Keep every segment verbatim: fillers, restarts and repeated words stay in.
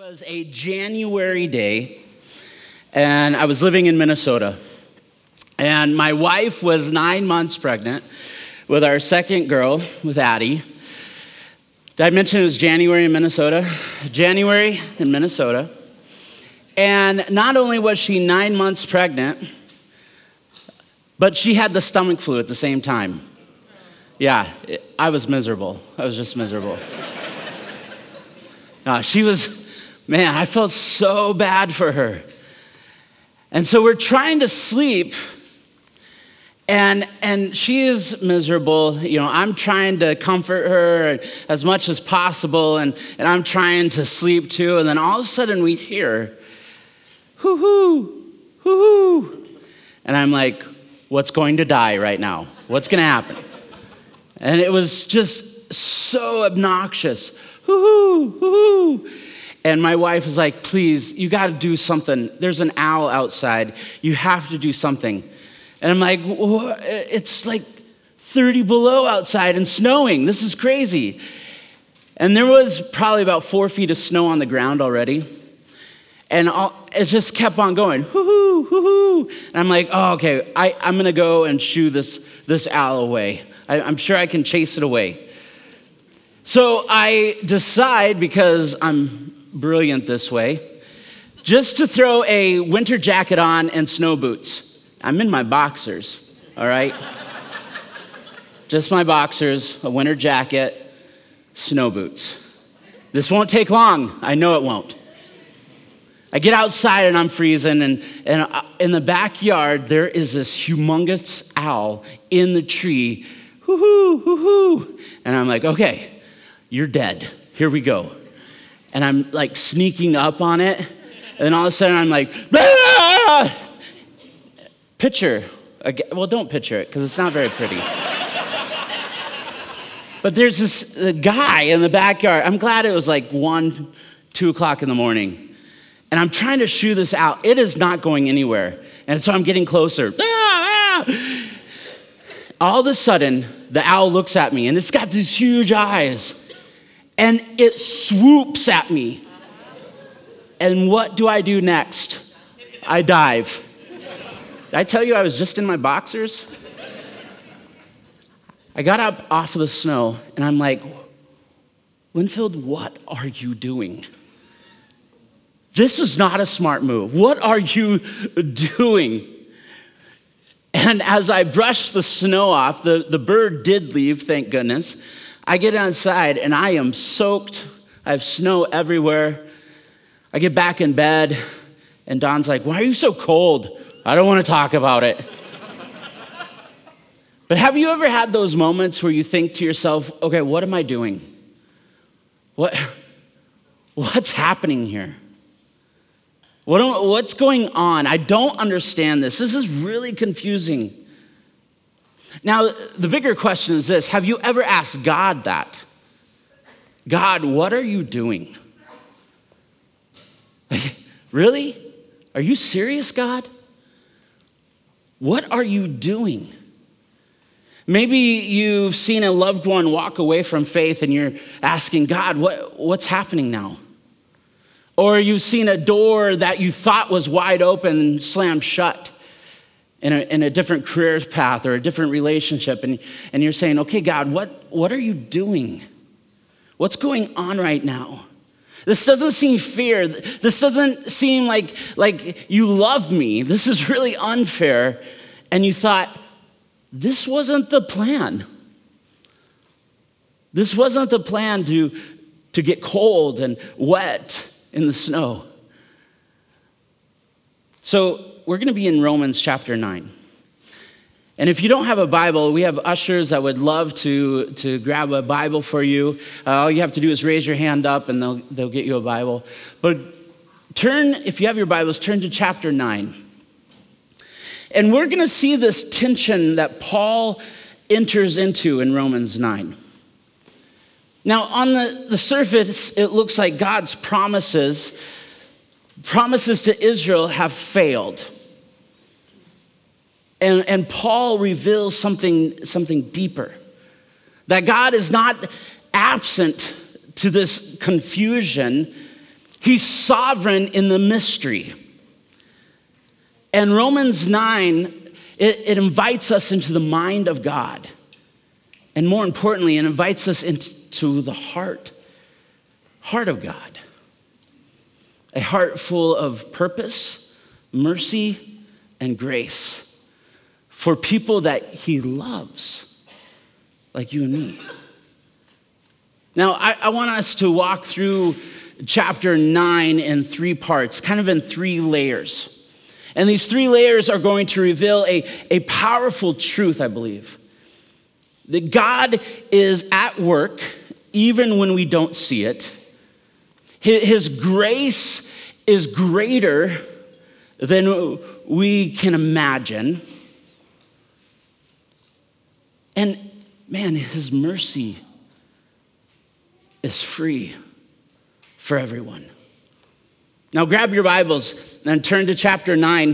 was a January day, and I was living in Minnesota. And my wife was nine months pregnant with our second girl, with Addie. Did I mention it was January in Minnesota? January in Minnesota. And not only was she nine months pregnant, but she had the stomach flu at the same time. Yeah, it, I was miserable. I was just miserable. Uh, she was, man, I felt so bad for her. And so we're trying to sleep, and and she is miserable. You know, I'm trying to comfort her as much as possible, and, and I'm trying to sleep too. And then all of a sudden we hear, hoo-hoo, hoo-hoo. And I'm like, what's going to die right now? What's going to happen? And it was just so obnoxious. Hoo-hoo, hoo-hoo. And my wife was like, please, you got to do something. There's an owl outside. You have to do something. And I'm like, it's like thirty below outside and snowing. This is crazy. And there was probably about four feet of snow on the ground already. And all, it just kept on going, hoo-hoo, hoo-hoo. And I'm like, oh, okay, I, I'm going to go and shoo this, this owl away. I, I'm sure I can chase it away. So I decide, because I'm brilliant this way, just to throw a winter jacket on and snow boots. I'm in my boxers, all right? Just my boxers, a winter jacket, snow boots. This won't take long. I know it won't. I get outside and I'm freezing, and, and in the backyard, there is this humongous owl in the tree. Hoo-hoo, hoo-hoo. And I'm like, okay, you're dead. Here we go. And I'm like sneaking up on it. And then all of a sudden I'm like, ah! Picture. Well, don't picture it because it's not very pretty. But there's this uh, guy in the backyard. I'm glad it was like one, two o'clock in the morning. And I'm trying to shoo this out. It is not going anywhere. And so I'm getting closer. Ah, ah! All of a sudden, the owl looks at me, and it's got these huge eyes. And it swoops at me. And what do I do next? I dive. Did I tell you I was just in my boxers? I got up off of the snow, and I'm like, Winfield, what are you doing? This is not a smart move. What are you doing? And as I brushed the snow off, the, the bird did leave, thank goodness. I get outside and I am soaked. I have snow everywhere. I get back in bed and Don's like, why are you so cold? I don't want to talk about it. But have you ever had those moments where you think to yourself, okay, what am I doing? What, what's happening here? What, what's going on? I don't understand this. This is really confusing. Now, the bigger question is this. Have you ever asked God that? God, what are you doing? Like, really? Are you serious, God? What are you doing? Maybe you've seen a loved one walk away from faith and you're asking, God, what, what's happening now? Or you've seen a door that you thought was wide open slammed shut in a, in a different career path or a different relationship. And, and you're saying, okay, God, what, what are you doing? What's going on right now? This doesn't seem fair. This doesn't seem like, like you love me. This is really unfair. And you thought, this wasn't the plan. This wasn't the plan to, to get cold and wet in the snow. So we're going to be in Romans chapter nine. And if you don't have a Bible, we have ushers that would love to, to grab a Bible for you. Uh, all you have to do is raise your hand up and they'll, they'll get you a Bible. But turn, if you have your Bibles, turn to chapter nine. And we're going to see this tension that Paul enters into in Romans nine. Now, on the, the surface, it looks like God's promises, promises to Israel have failed. And, and Paul reveals something, something deeper. That God is not absent to this confusion. He's sovereign in the mystery. And Romans nine, it, it invites us into the mind of God. And more importantly, it invites us into the heart, heart of God. A heart full of purpose, mercy, and grace for people that he loves, like you and me. Now, I, I want us to walk through chapter nine in three parts, kind of in three layers. And these three layers are going to reveal a, a powerful truth, I believe. That God is at work even when we don't see it. His grace is greater than we can imagine. And man, his mercy is free for everyone. Now grab your Bibles and turn to chapter nine.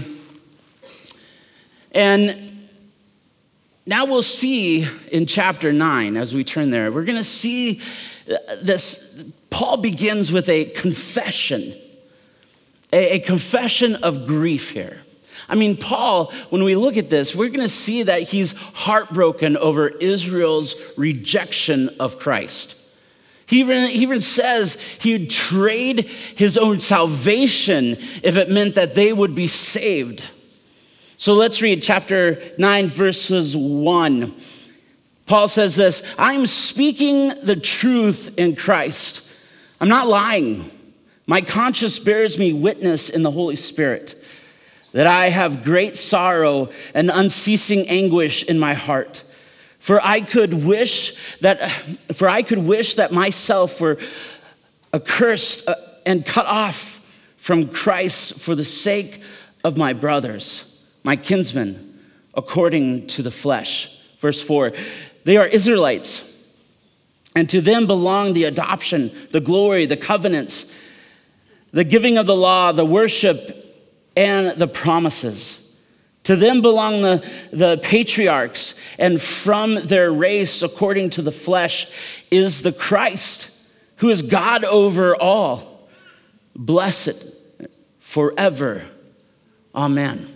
And now we'll see in chapter nine, as we turn there, we're going to see this. Paul begins with a confession, a, a confession of grief here. I mean, Paul, when we look at this, we're going to see that he's heartbroken over Israel's rejection of Christ. He even, he even says he'd trade his own salvation if it meant that they would be saved. So let's read chapter nine, verses one. Paul says this, I'm speaking the truth in Christ. I'm not lying. My conscience bears me witness in the Holy Spirit that I have great sorrow and unceasing anguish in my heart. For I could wish that, for I could wish that myself were accursed and cut off from Christ for the sake of my brothers, my kinsmen, according to the flesh. Verse four, they are Israelites, and to them belong the adoption, the glory, the covenants, the giving of the law, the worship, and the promises. To them belong the, the patriarchs, and from their race, according to the flesh, is the Christ, who is God over all, blessed forever. Amen.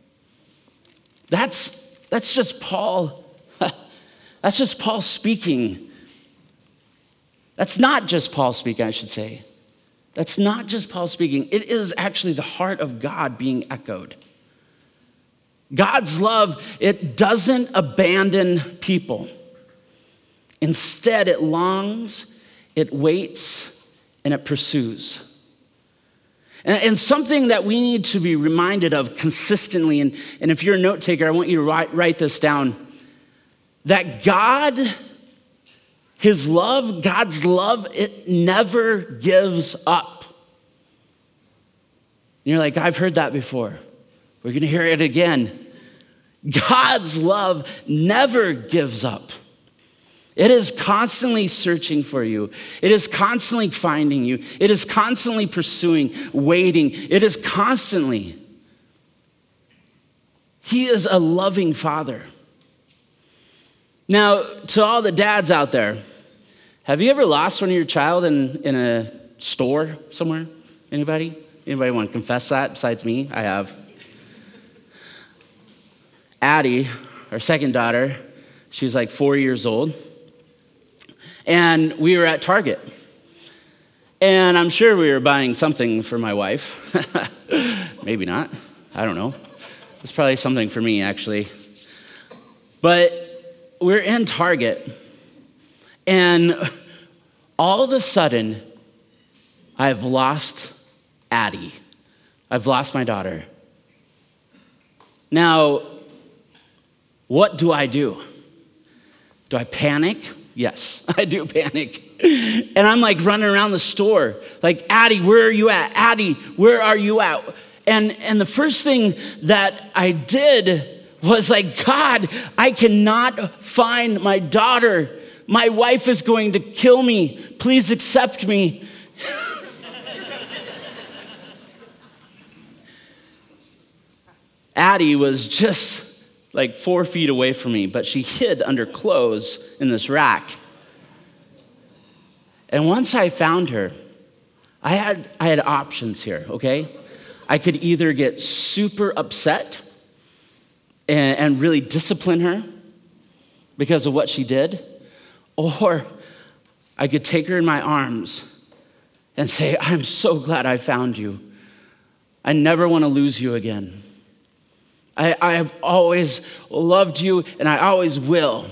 That's, that's just Paul. That's just Paul speaking. That's not just Paul speaking, I should say. That's not just Paul speaking. It is actually the heart of God being echoed. God's love, it doesn't abandon people. Instead, it longs, it waits, and it pursues. And, and something that we need to be reminded of consistently, and, and if you're a note taker, I want you to write, write this down, that God, his love, God's love, it never gives up. And you're like, I've heard that before. We're going to hear it again. God's love never gives up. It is constantly searching for you. It is constantly finding you. It is constantly pursuing, waiting. It is constantly. He is a loving father. Now, to all the dads out there, have you ever lost one of your child in, in a store somewhere? Anybody? Anybody want to confess that besides me? I have. Addie, our second daughter, she was like four years old. And we were at Target. And I'm sure we were buying something for my wife. Maybe not. I don't know. It's probably something for me, actually. But we're in Target. And all of a sudden, I've lost Addie. I've lost my daughter. Now, what do I do? Do I panic? Yes, I do panic. And I'm like running around the store, like, Addie, where are you at? Addie, where are you at? And, and the first thing that I did was like, God, I cannot find my daughter. My wife is going to kill me. Please accept me. Addie was just like four feet away from me, but she hid under clothes in this rack. And once I found her, I had, I had options here, okay? I could either get super upset and, and really discipline her because of what she did, or I could take her in my arms and say, I'm so glad I found you. I never want to lose you again. I, I have always loved you, and I always will.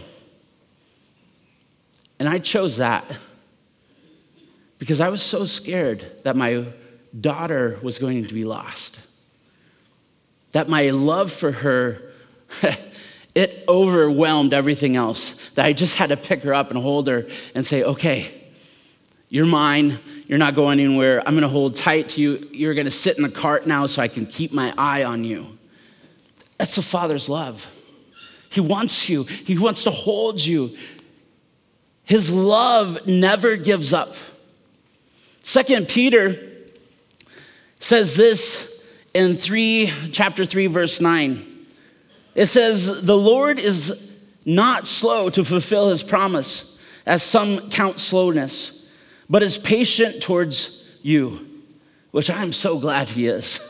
And I chose that because I was so scared that my daughter was going to be lost, that my love for her, it overwhelmed everything else, that I just had to pick her up and hold her and say, okay, you're mine. You're not going anywhere. I'm going to hold tight to you. You're going to sit in the cart now so I can keep my eye on you. That's the Father's love. He wants you. He wants to hold you. His love never gives up. Second Peter says this in three, chapter three, verse nine. It says, the Lord is not slow to fulfill his promise, as some count slowness, but is patient towards you, which I am so glad he is.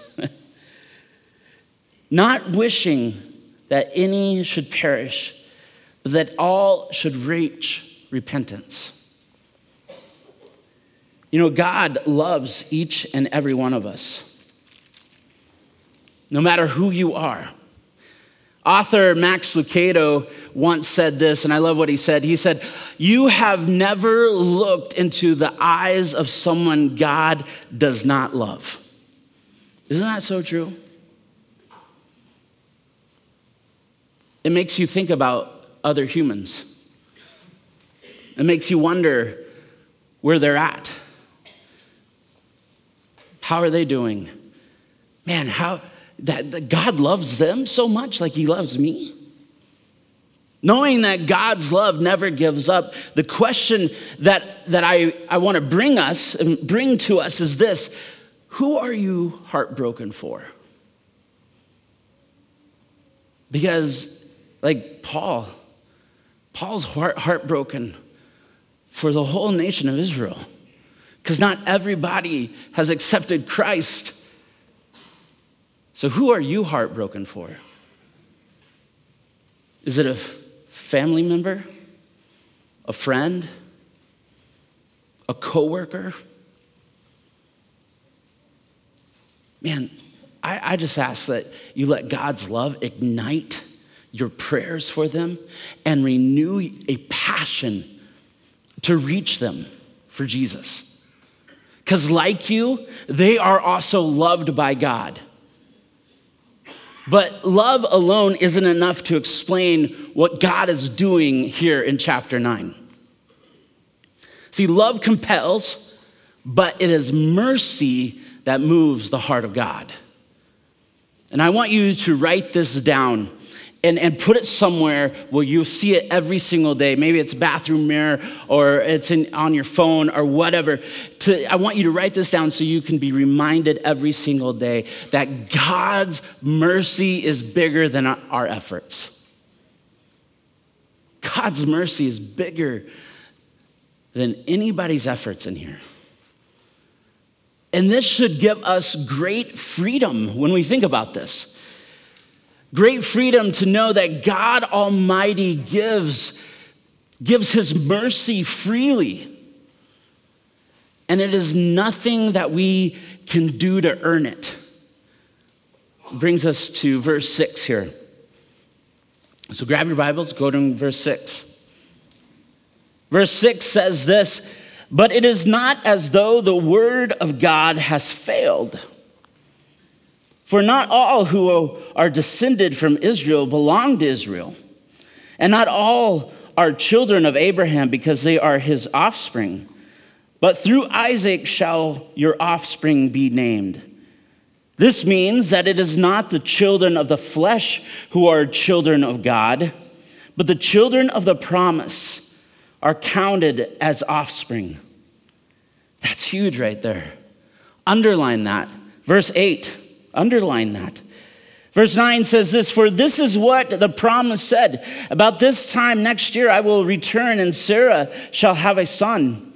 Not wishing that any should perish, but that all should reach repentance. You know, God loves each and every one of us, no matter who you are. Author Max Lucado once said this, and I love what he said. He said, you have never looked into the eyes of someone God does not love. Isn't that so true? It makes you think about other humans. It makes you wonder where they're at. How are they doing? Man, how that, that God loves them so much like he loves me? Knowing that God's love never gives up, the question that, that I, I want to bring us and bring to us is this: who are you heartbroken for? Because like Paul, Paul's heart heartbroken for the whole nation of Israel, because not everybody has accepted Christ. So who are you heartbroken for? Is it a family member, a friend, a coworker? Man, I, I just ask that you let God's love ignite your prayers for them and renew a passion to reach them for Jesus. Because like you, they are also loved by God. But love alone isn't enough to explain what God is doing here in chapter nine. See, love compels, but it is mercy that moves the heart of God. And I want you to write this down and, and put it somewhere where you'll see it every single day. Maybe it's a bathroom mirror or it's in, on your phone or whatever. To, I want you to write this down so you can be reminded every single day that God's mercy is bigger than our, our efforts. God's mercy is bigger than anybody's efforts in here. And this should give us great freedom when we think about this. Great freedom to know that God Almighty gives, gives his mercy freely. And it is nothing that we can do to earn it. Brings us to verse six here. So grab your Bibles, go to verse six. Verse six says this: but it is not as though the word of God has failed. For not all who are descended from Israel belong to Israel, and not all are children of Abraham because they are his offspring. But through Isaac shall your offspring be named. This means that it is not the children of the flesh who are children of God, but the children of the promise are counted as offspring. That's huge right there. Underline that. Verse eight. Underline that. Verse nine says this: for this is what the promise said. About this time next year I will return, and Sarah shall have a son.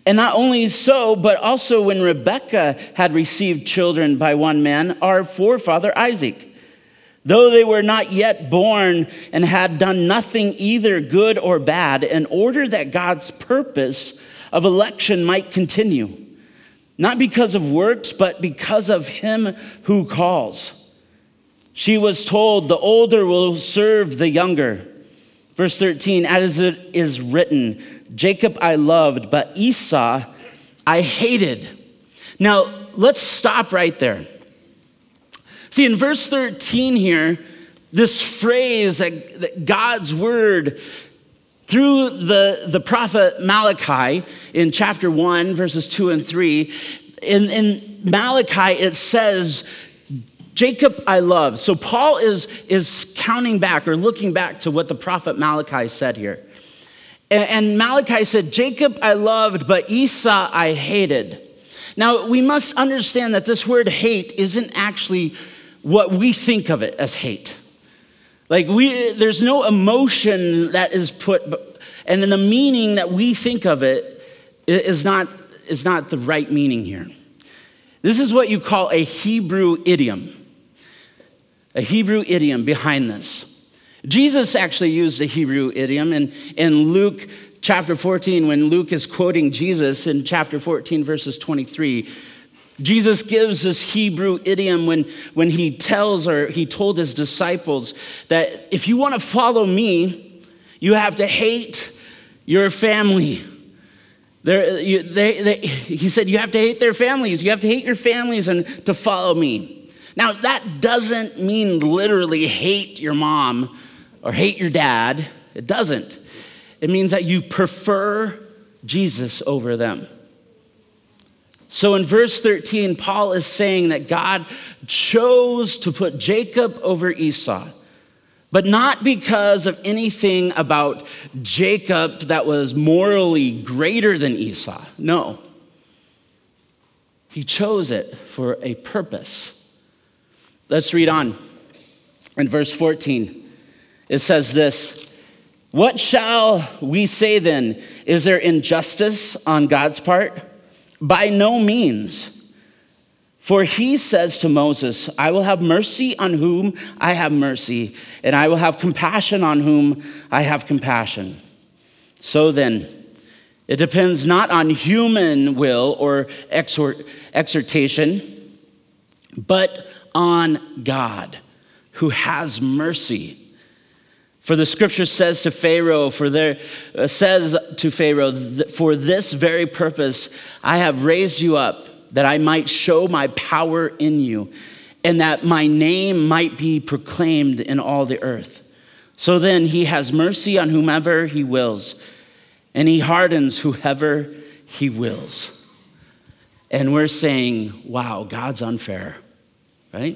And not only so, but also when Rebekah had received children by one man, our forefather Isaac, though they were not yet born and had done nothing either good or bad, in order that God's purpose of election might continue, not because of works, but because of him who calls. She was told, the older will serve the younger. Verse thirteen, as it is written, Jacob I loved, but Esau I hated. Now, let's stop right there. See, in verse thirteen here, this phrase that, that God's word through the, the prophet Malachi in chapter one, verses two and three, in, in Malachi it says, Jacob I love. So Paul is, is counting back or looking back to what the prophet Malachi said here. And, and Malachi said, Jacob I loved, but Esau I hated. Now, we must understand that this word hate isn't actually what we think of it as hate. Like we, there's no emotion that is put, and then the meaning that we think of it is not, is not the right meaning here. This is what you call a Hebrew idiom. A Hebrew idiom behind this. Jesus actually used a Hebrew idiom in, in Luke chapter fourteen, when Luke is quoting Jesus in chapter fourteen, verses twenty-three. Jesus gives this Hebrew idiom when, when he tells or he told his disciples that if you want to follow me, you have to hate your family. There, you, they, they, he said you have to hate their families. You have to hate your families and to follow me. Now, that doesn't mean literally hate your mom or hate your dad. It doesn't. It means that you prefer Jesus over them. So in verse thirteen, Paul is saying that God chose to put Jacob over Esau, but not because of anything about Jacob that was morally greater than Esau. No. He chose it for a purpose. Let's read on. In verse fourteen, it says this, what shall we say then? Is there injustice on God's part? By no means. For he says to Moses, I will have mercy on whom I have mercy, and I will have compassion on whom I have compassion. So then, it depends not on human will or exhort, exhortation, but on God, who has mercy. For the scripture says to Pharaoh, for there uh, says to Pharaoh, for this very purpose I have raised you up, that I might show my power in you, and that my name might be proclaimed in all the earth. So then he has mercy on whomever he wills, and he hardens whoever he wills. And we're saying, wow, God's unfair. Right?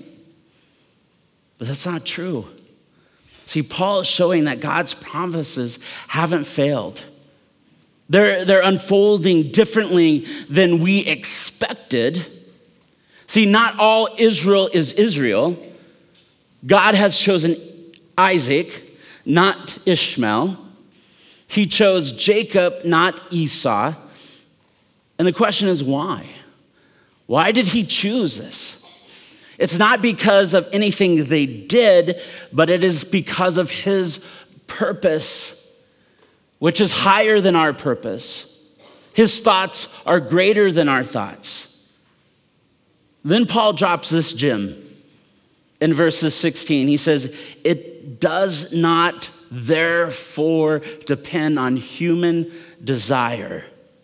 But that's not true. See, Paul is showing that God's promises haven't failed. They're, they're unfolding differently than we expected. See, not all Israel is Israel. God has chosen Isaac, not Ishmael. He chose Jacob, not Esau. And the question is why? Why did he choose this? It's not because of anything they did, but it is because of his purpose, which is higher than our purpose. His thoughts are greater than our thoughts. Then Paul drops this gem in verses sixteen. He says, it does not therefore depend on human desire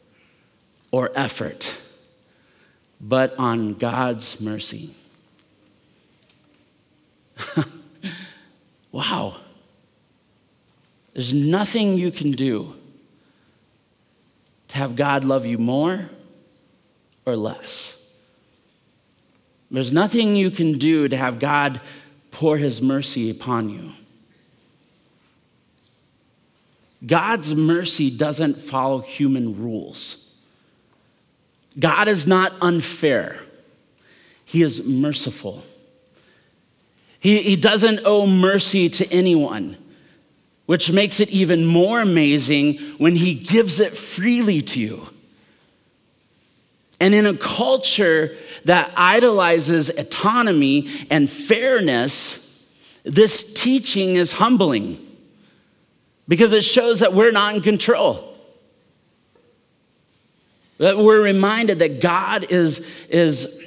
or effort, but on God's mercy. Wow. There's nothing you can do to have God love you more or less. There's nothing you can do to have God pour his mercy upon you. God's mercy doesn't follow human rules. God is not unfair. He is merciful. He, he doesn't owe mercy to anyone, which makes it even more amazing when he gives it freely to you. And in a culture that idolizes autonomy and fairness, this teaching is humbling because it shows that we're not in control. That we're reminded that God is, is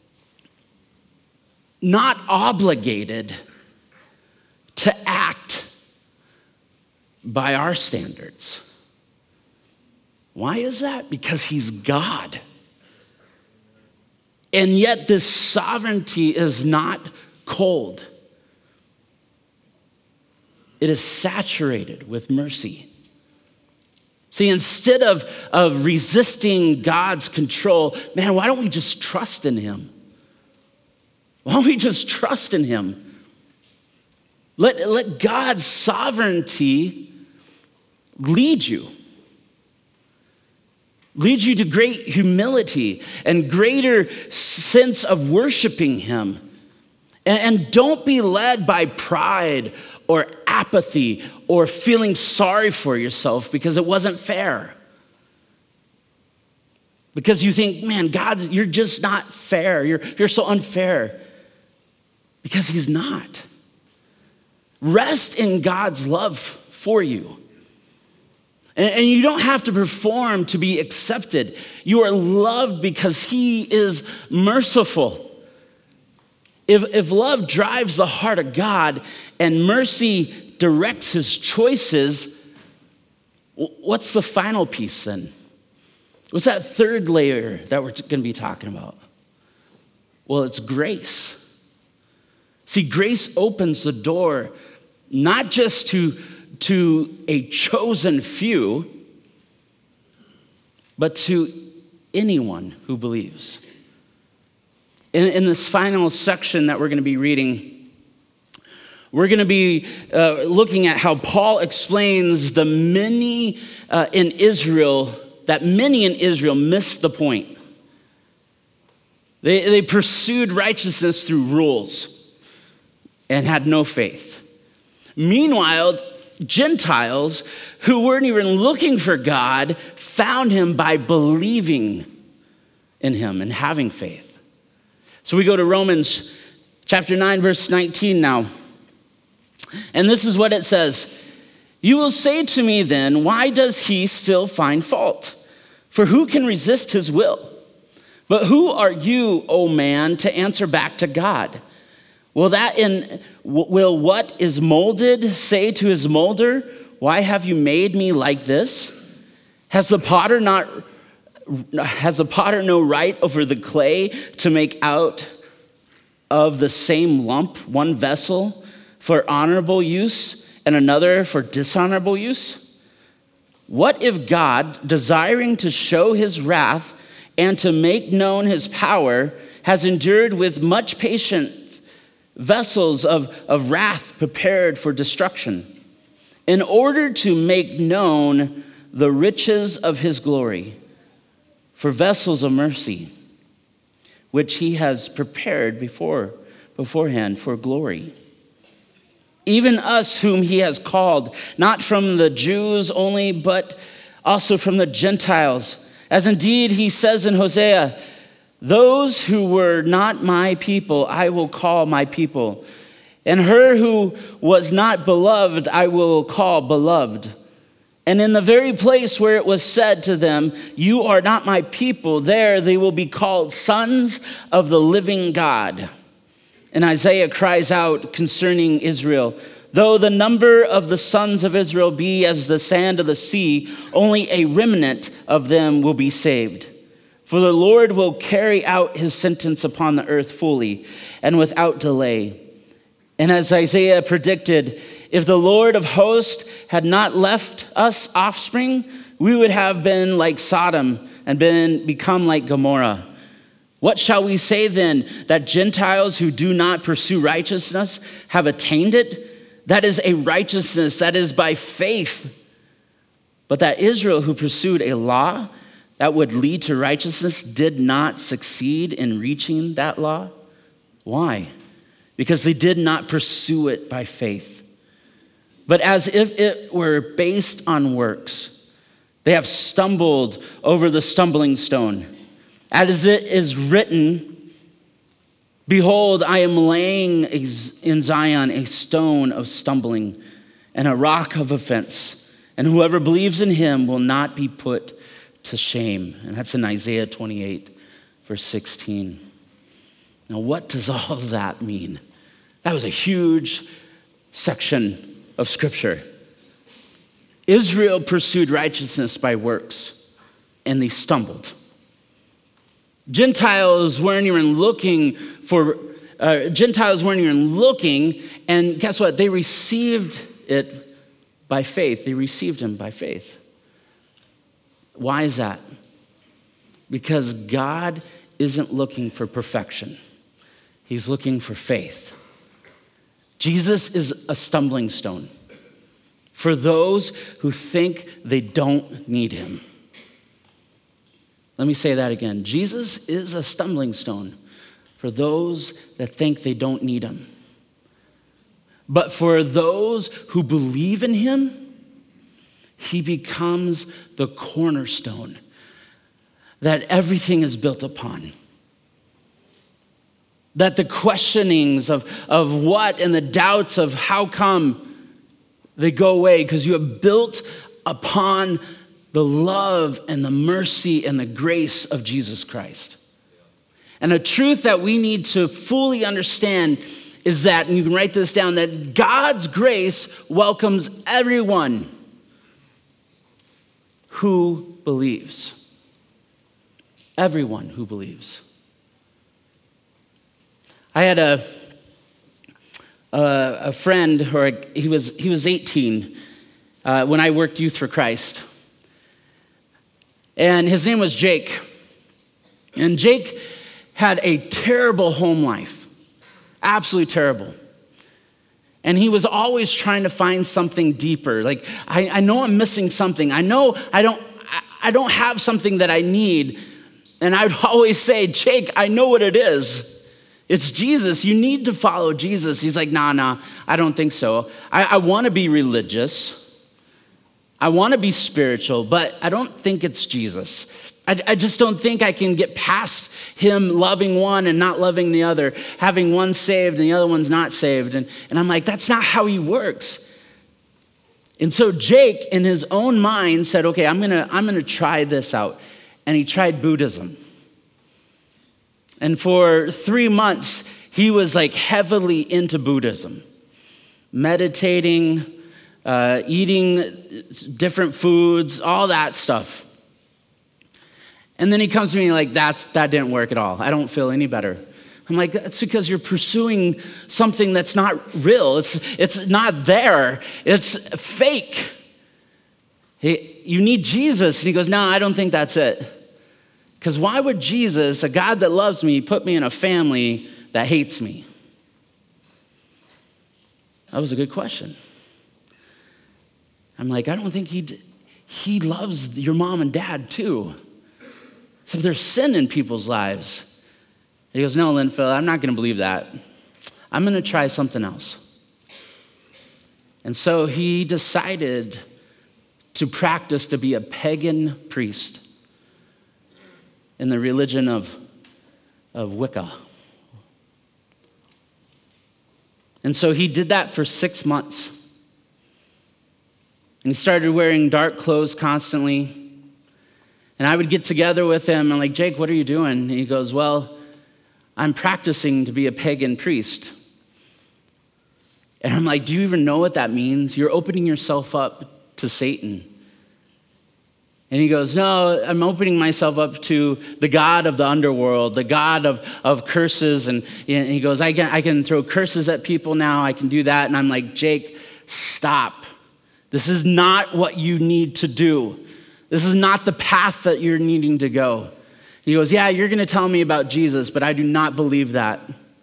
not obligated to act by our standards. Why is that? Because he's God. And yet this sovereignty is not cold. It is saturated with mercy. See, instead of, of resisting God's control, man, why don't we just trust in him? Why don't we just trust in him? Let, let God's sovereignty lead you. Lead you to great humility and greater sense of worshiping him. And, and don't be led by pride or apathy or feeling sorry for yourself because it wasn't fair. Because you think, man, God, you're just not fair. You're, you're so unfair. Because he's not. Rest in God's love for you. And, and you don't have to perform to be accepted. You are loved because he is merciful. If, if love drives the heart of God and mercy directs his choices, what's the final piece then? What's that third layer that we're going to be talking about? Well, it's grace. See, grace opens the door not just to, to a chosen few, but to anyone who believes. In, in this final section that we're going to be reading, we're going to be uh, looking at how Paul explains the many uh, in Israel, that many in Israel missed the point. They, they pursued righteousness through rules and had no faith. Meanwhile, Gentiles who weren't even looking for God found him by believing in him and having faith. So we go to Romans chapter nine, verse nineteen now. And this is what it says. You will say to me then, why does he still find fault? For who can resist his will? But who are you, O man, to answer back to God? Will that in will what is molded say to his molder, why have you made me like this? Has the potter not Has the potter no right over the clay to make out of the same lump one vessel for honorable use and another for dishonorable use? What if God, desiring to show his wrath and to make known his power, has endured with much patience vessels of, of wrath prepared for destruction, in order to make known the riches of his glory, for vessels of mercy, which he has prepared before beforehand for glory. Even us whom he has called, not from the Jews only, but also from the Gentiles. As indeed he says in Hosea, those who were not my people, I will call my people. And her who was not beloved, I will call beloved. And in the very place where it was said to them, you are not my people, there they will be called sons of the living God. And Isaiah cries out concerning Israel, though the number of the sons of Israel be as the sand of the sea, only a remnant of them will be saved. For the Lord will carry out his sentence upon the earth fully and without delay. And as Isaiah predicted, if the Lord of hosts had not left us offspring, we would have been like Sodom and been become like Gomorrah. What shall we say then? That Gentiles who do not pursue righteousness have attained it? That is a righteousness that is by faith. But that Israel who pursued a law that would lead to righteousness did not succeed in reaching that law. Why? Because they did not pursue it by faith, but as if it were based on works. They have stumbled over the stumbling stone. As it is written, behold, I am laying in Zion a stone of stumbling and a rock of offense, and whoever believes in him will not be put to shame. And that's in Isaiah twenty-eight, verse sixteen. Now, what does all of that mean? That was a huge section of scripture. Israel pursued righteousness by works, and they stumbled. Gentiles weren't even looking for, uh, Gentiles weren't even looking, and guess what? They received it by faith. They received him by faith. Why is that? Because God isn't looking for perfection. He's looking for faith. Jesus is a stumbling stone for those who think they don't need him. Let me say that again. Jesus is a stumbling stone for those that think they don't need him. But for those who believe in him, he becomes the cornerstone that everything is built upon. That the questionings of, of what and the doubts of how come, they go away because you have built upon the love and the mercy and the grace of Jesus Christ. And a truth that we need to fully understand is that, and you can write this down, that God's grace welcomes everyone who believes. Everyone who believes. I had a a, a friend, or a, he was he was eighteen uh, when I worked Youth for Christ, and his name was Jake. And Jake had a terrible home life, absolutely terrible. And he was always trying to find something deeper. Like, I, I know I'm missing something. I know I don't I, I don't have something that I need. And I'd always say, Jake, I know what it is. It's Jesus. You need to follow Jesus. He's like, nah, nah, I don't think so. I, I want to be religious. I want to be spiritual, but I don't think it's Jesus. I, I just don't think I can get past him loving one and not loving the other, having one saved and the other one's not saved. And, and I'm like, that's not how he works. And so Jake, in his own mind, said, okay, I'm gonna, I'm gonna try this out. And he tried Buddhism. And for three months, he was like heavily into Buddhism, meditating, uh, eating different foods, all that stuff. And then he comes to me like, that, that didn't work at all. I don't feel any better. I'm like, that's because you're pursuing something that's not real. It's, it's not there. It's fake. He, you need Jesus. And he goes, no, I don't think that's it. Because why would Jesus, a God that loves me, put me in a family that hates me? That was a good question. I'm like, I don't think he he loves your mom and dad too. So there's sin in people's lives. He goes, no, Linfield, I'm not going to believe that. I'm going to try something else. And so he decided to practice to be a pagan priest in the religion of, of Wicca. And so he did that for six months. And he started wearing dark clothes constantly. And I would get together with him and I'm like, Jake, what are you doing? And he goes, well, I'm practicing to be a pagan priest. And I'm like, do you even know what that means? You're opening yourself up to Satan. And he goes, no, I'm opening myself up to the God of the underworld, the God of, of curses. And, and he goes, I can, I can throw curses at people now. I can do that. And I'm like, Jake, stop. This is not what you need to do. This is not the path that you're needing to go. He goes, yeah, you're going to tell me about Jesus, but I do not believe that.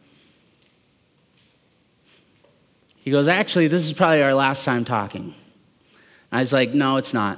He goes, actually, this is probably our last time talking. I was like, no, it's not.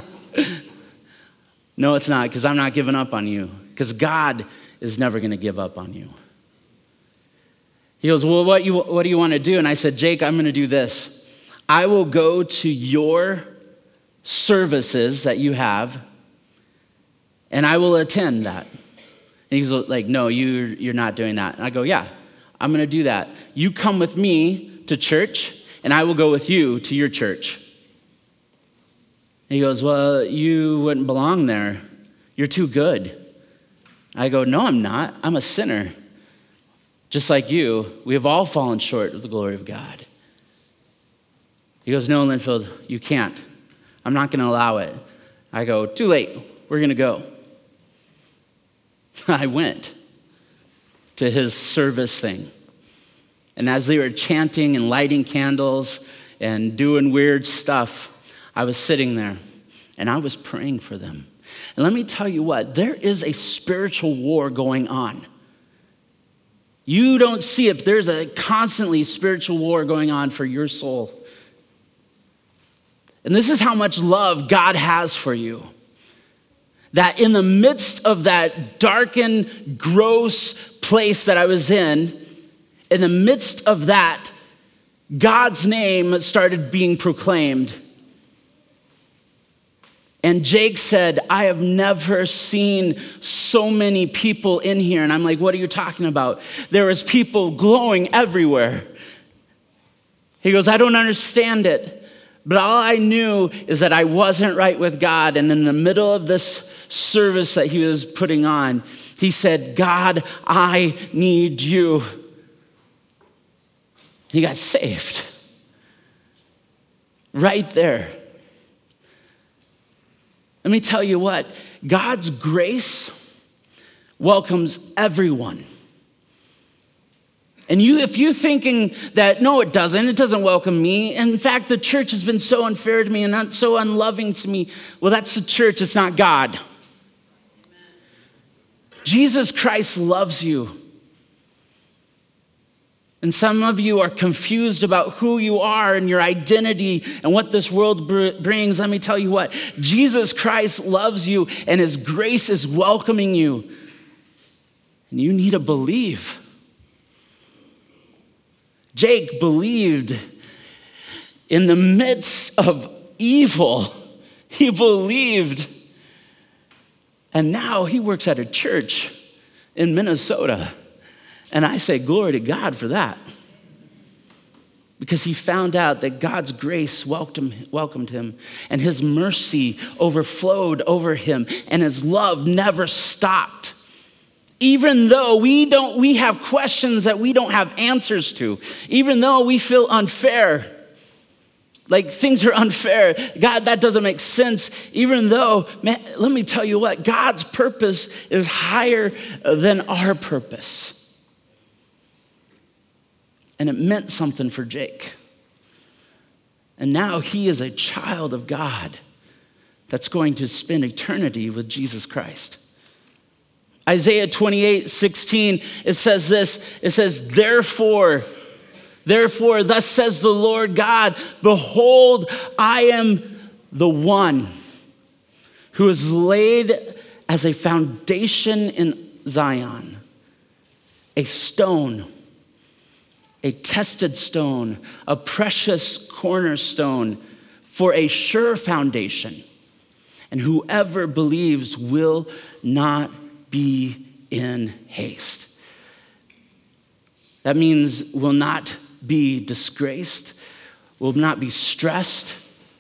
No, it's not, because I'm not giving up on you, because God is never going to give up on you. He goes, well, what, you, what do you want to do? And I said, Jake, I'm going to do this. I will go to your services that you have, and I will attend that. And he's like, no, you, you're not doing that. And I go, yeah, I'm going to do that. You come with me to church, and I will go with you to your church. And he goes, well, you wouldn't belong there. You're too good. I go, no, I'm not. I'm a sinner. Just like you, we have all fallen short of the glory of God. He goes, no, Linfield, you can't. I'm not going to allow it. I go, too late. We're going to go. I went to his service thing. And as they were chanting and lighting candles and doing weird stuff, I was sitting there and I was praying for them. And let me tell you what, there is a spiritual war going on. You don't see it, but there's a constantly spiritual war going on for your soul. And this is how much love God has for you. That in the midst of that darkened, gross place that I was in, in the midst of that, God's name started being proclaimed. And Jake said, I have never seen so many people in here. And I'm like, what are you talking about? There was people glowing everywhere. He goes, I don't understand it. But all I knew is that I wasn't right with God. And in the middle of this service that he was putting on, he said, God, I need you. He got saved. Right there. Let me tell you what, God's grace welcomes everyone. And you, if you're thinking that, no, it doesn't, it doesn't welcome me. In fact, the church has been so unfair to me and not so unloving to me. Well, that's the church, it's not God. Amen. Jesus Christ loves you. And some of you are confused about who you are and your identity and what this world br- brings. Let me tell you what, Jesus Christ loves you and his grace is welcoming you. And you need to believe. Jake believed in the midst of evil. He believed. And now he works at a church in Minnesota. And I say glory to God for that. Because he found out that God's grace welcomed, welcomed him. And his mercy overflowed over him. And his love never stopped. Even though we don't, we have questions that we don't have answers to. Even though we feel unfair, like things are unfair. God, that doesn't make sense. Even though, man, let me tell you what, God's purpose is higher than our purpose. And it meant something for Jake. And now he is a child of God that's going to spend eternity with Jesus Christ. Isaiah twenty-eight sixteen, it says this, it says, therefore, therefore, thus says the Lord God, behold, I am the one who is laid as a foundation in Zion, a stone, a tested stone, a precious cornerstone for a sure foundation. And whoever believes will not be in haste. That means will not be disgraced, will not be stressed,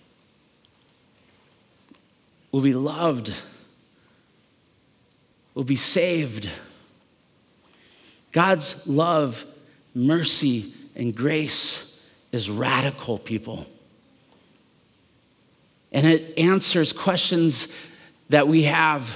will be loved, will be saved. God's love, mercy, and grace is radical, people. And it answers questions that we have.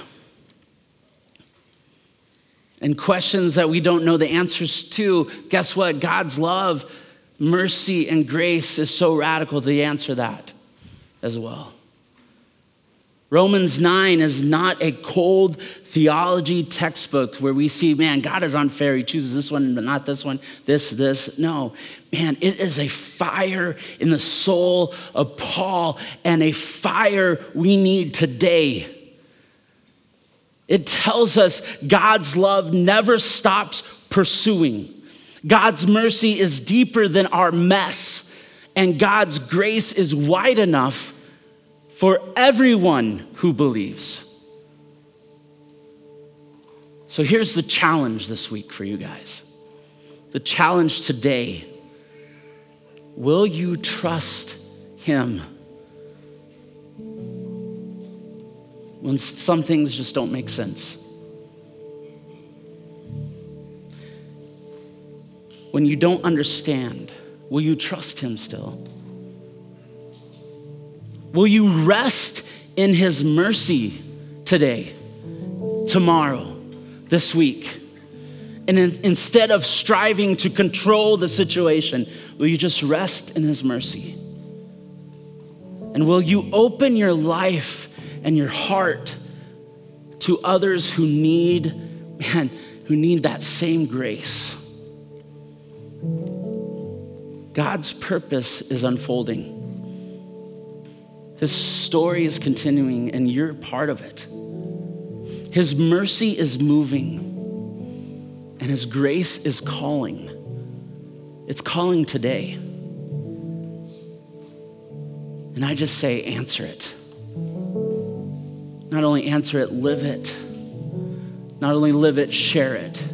And questions that we don't know the answers to. Guess what? God's love, mercy, and grace is so radical to answer that as well. Romans nine is not a cold theology textbook where we see, man, God is unfair. He chooses this one, but not this one, this, this. No, man, it is a fire in the soul of Paul and a fire we need today. It tells us God's love never stops pursuing. God's mercy is deeper than our mess, and God's grace is wide enough for everyone who believes. So here's the challenge this week for you guys. The challenge today. Will you trust him when some things just don't make sense? When you don't understand, will you trust him still? Will you rest in his mercy today, tomorrow, this week? And in, instead of striving to control the situation, will you just rest in his mercy? And will you open your life and your heart to others who need, man, who need that same grace? God's purpose is unfolding. His story is continuing, and you're part of it. His mercy is moving, and his grace is calling. It's calling today. And I just say, answer it. Not only answer it, live it. Not only live it, share it.